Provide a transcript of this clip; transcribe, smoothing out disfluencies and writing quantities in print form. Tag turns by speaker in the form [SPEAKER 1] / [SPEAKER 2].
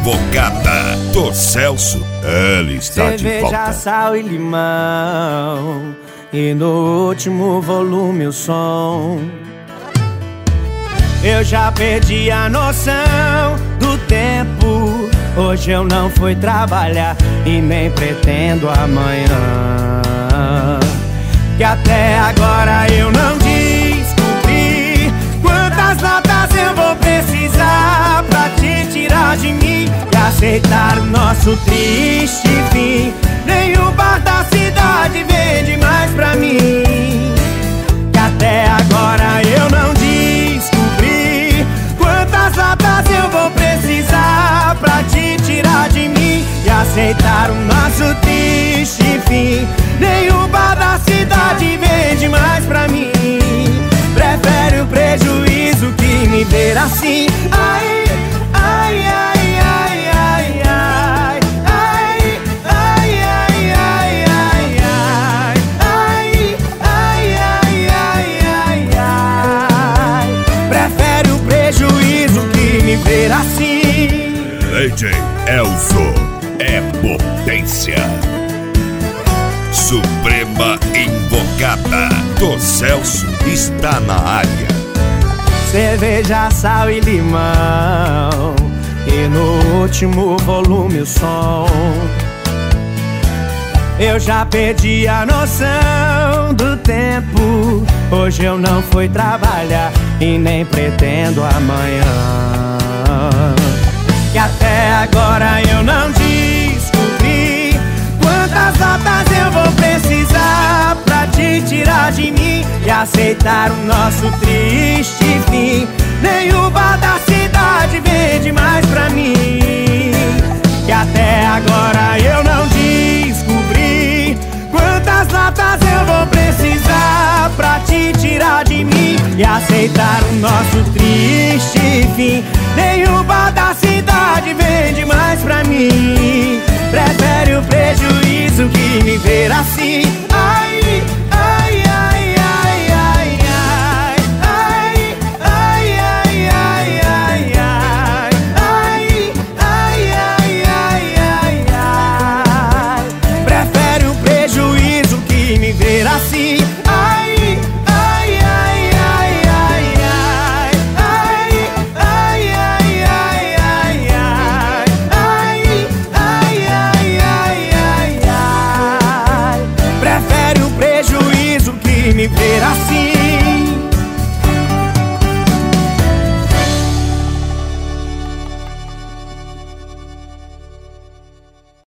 [SPEAKER 1] Invocada do Celso, ela está de
[SPEAKER 2] cerveja,
[SPEAKER 1] volta.
[SPEAKER 2] sal e limão, e no último volume o som. Eu já perdi a noção do tempo. Hoje eu não fui trabalhar e nem pretendo amanhã. Que até agora eu não descobri quantas notas eu vou precisar pra te tirar de mim e aceitar o nosso triste fim. Nenhum bar da cidade vende mais pra mim. Que até agora eu não descobri quantas notas eu vou precisar pra te tirar de mim e aceitar o nosso triste fim. Nenhum bar da cidade vende mais pra mim. Prefere o prejuízo que me ver assim. Ai, ai, ai, ai, ai, ai, ai, ai, ai, ai, ai, ai, ai, ai, ai, ai, ai. Prefere o prejuízo que me ver assim.
[SPEAKER 1] DJ Elzo é potência. Suprema Invocada do Celso está na área.
[SPEAKER 2] Cerveja, sal e limão, e no último volume o som. Eu já perdi a noção do tempo. Hoje eu não fui trabalhar e nem pretendo amanhã. Que até agora eu não descobri quantas notas eu vou precisar pra te tirar de mim e aceitar o nosso triste fim. Nenhum bar da cidade vende mais pra mim. Que até agora eu não descobri quantas notas eu vou precisar pra te tirar de mim e aceitar o nosso triste fim. Nenhum bar da cidade vende mais pra mim. Prefere o prejuízo que me ver assim. Ai, ai, ai, ai, ai, ai, ai, ai, ai, ai, ai, ai, ai, ai, ai, ai, ai. Prefere o prejuízo que me ver assim. Ai, ai, ai, ai, ai, ai, ai, ai, ai, ai, ai, ai, ai, ai, ai, ai. Prefere o prejuízo que me ver assim.